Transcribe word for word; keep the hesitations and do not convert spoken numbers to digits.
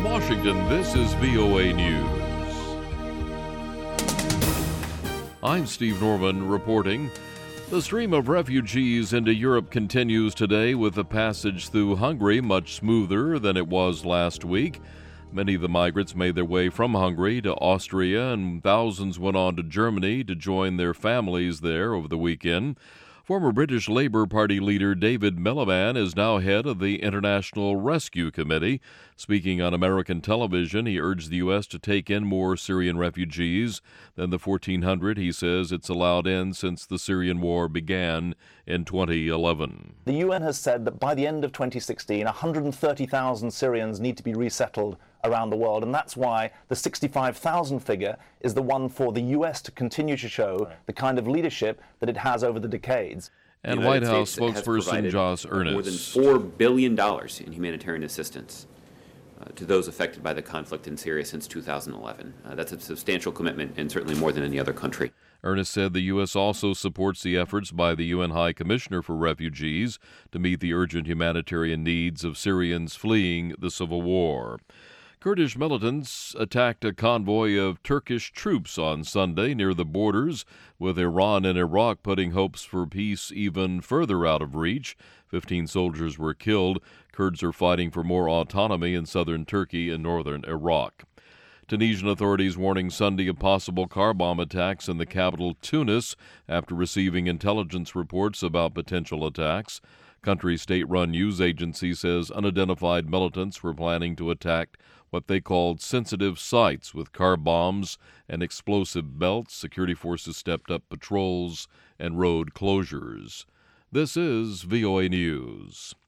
Washington, this is V O A News. I'm Steve Norman reporting. The stream of refugees into Europe continues today, with the passage through Hungary much smoother than it was last week. Many of the migrants made their way from Hungary to Austria, and thousands went on to Germany to join their families there over the weekend. Former British Labour Party leader David Miliband is now head of the International Rescue Committee. Speaking on American television, he urged the U S to take in more Syrian refugees than the fourteen hundred he says it's allowed in since the Syrian war began in twenty eleven. The U N has said that by the end of twenty sixteen, one hundred thirty thousand Syrians need to be resettled around the world, and that's why the sixty-five thousand figure is the one for the U S to continue to show the kind of leadership that it has over the decades. And White House spokesperson Josh Earnest. More than four billion dollars in humanitarian assistance uh, to those affected by the conflict in Syria since two thousand eleven. Uh, that's a substantial commitment, and certainly more than any other country. Earnest said the U S also supports the efforts by the U N High Commissioner for Refugees to meet the urgent humanitarian needs of Syrians fleeing the civil war. Kurdish militants attacked a convoy of Turkish troops on Sunday near the borders with Iran and Iraq, putting hopes for peace even further out of reach. Fifteen soldiers were killed. Kurds are fighting for more autonomy in southern Turkey and northern Iraq. Tunisian authorities warning Sunday of possible car bomb attacks in the capital Tunis after receiving intelligence reports about potential attacks. Country's state-run news agency says unidentified militants were planning to attack what they called sensitive sites with car bombs and explosive belts. Security forces stepped up patrols and road closures. This is V O A News.